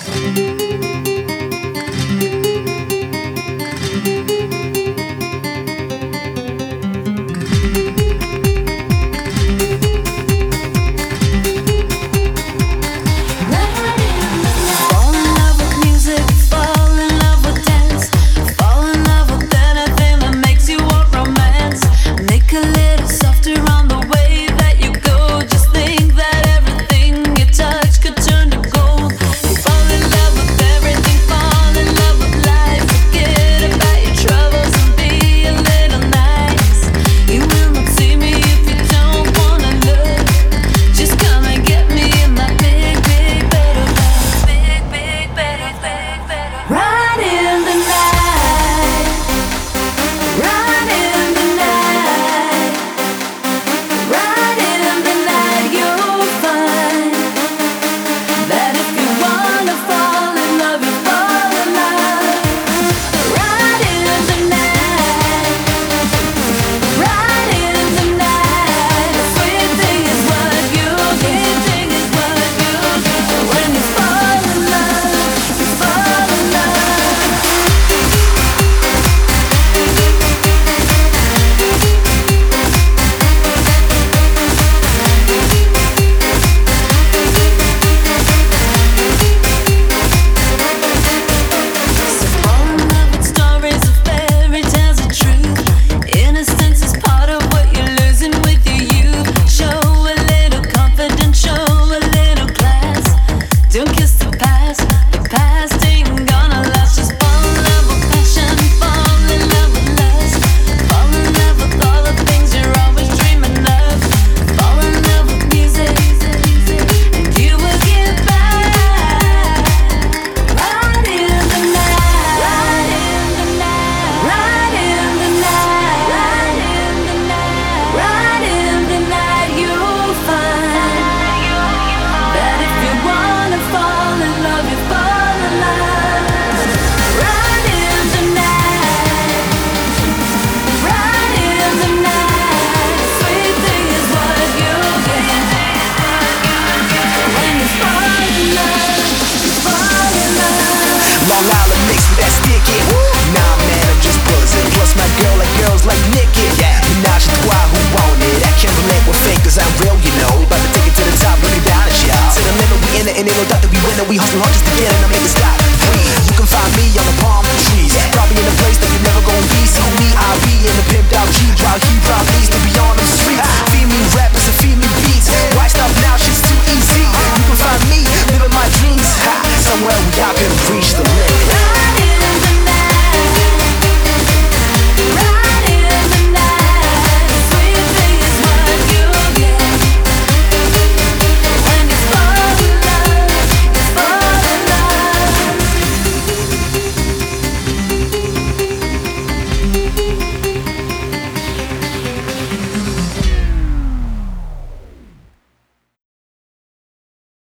And ain't no doubt that we win and we hustle hard just to get it and make it stop. You can find me on the palm trees, probably in a place that you're never gonna be. See me, I be in the pimped out Jeep, while he probably to be on the streets. Feed me rappers and feed me beats. Why stop now? Shit's too easy. You can find me living my dreams somewhere where y'all can reach the